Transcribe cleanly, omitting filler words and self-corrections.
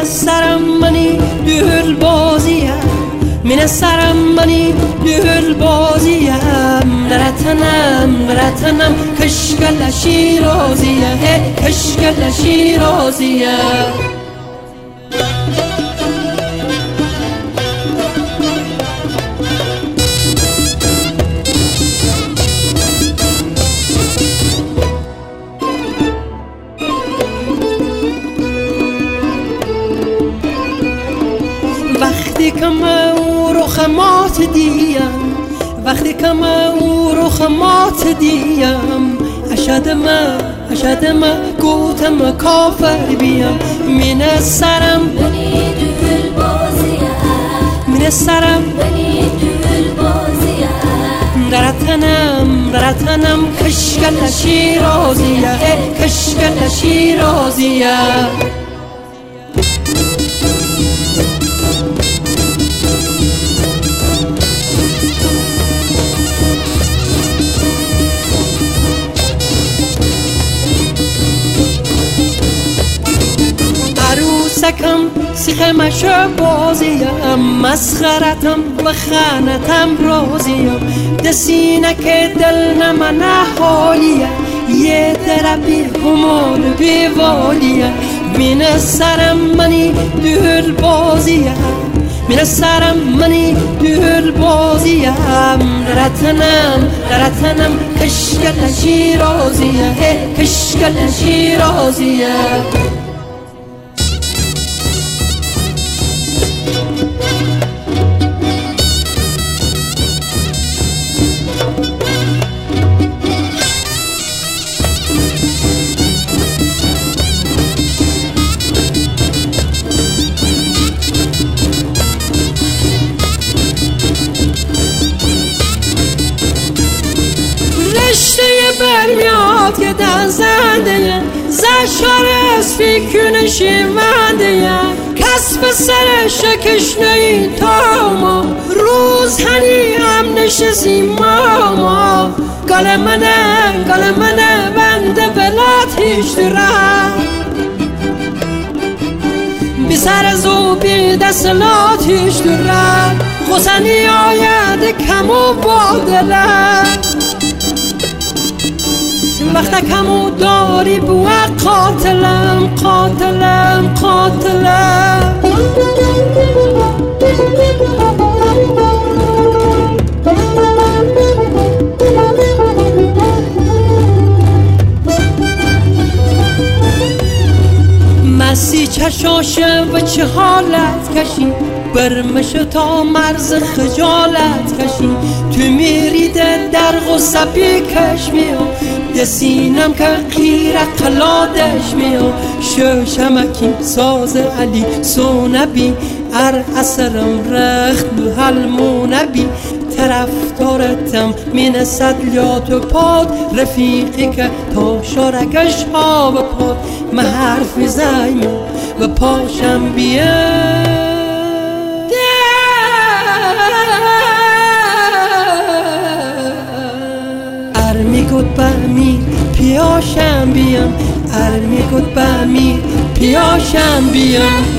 سرم منی دل بازیم من سرم منی دل بازیم نرتنم کشکل شیرازیم کشکل شیرازیم وقتی که من او رو خمات دیم وقتی که من او رو خمات دیم اشد من گوتم کافر بیم من سرم منی دل بازیم من سرم منی دل بازیم درتنم کشکل شیرازیم کشکل شیرازیم عروسکم سیخمش بازیم مسخرتم و خانتم رازیم دسینه که دل نمنه حالیه یه دربی همال بیوالیه من سرم منی دل بازیم من سرم منی دل بازیم درتنم کشکل شیرازیم کشکل شیرازیم رشته برمیاد که در زنده زشار اسفی کنه شیونده کسب سر شکشنه این تا ما روز هنی هم نشستیم ما گل منه بنده بلات هیچ درم بی سر زو بی دستلات هیچ درم غسنی آید کم و بادلم وقت کمو داری بو قاتلم مسی چشاشه و چه حالت کشی برمش تا مرز خجالت کشی تو میریده در غصه بیکش میام دسینم که غیر قلادش میام شمکی ساز علی سونبی ار اثرم رخت حلمونبی طرفدارتم من صدلیات و پاد رفیقی که تا شارکش ها و پاد من حرف زیم و پاشم بیه میگود بمی پیاشم بیام میگود بمی پیاشم بیام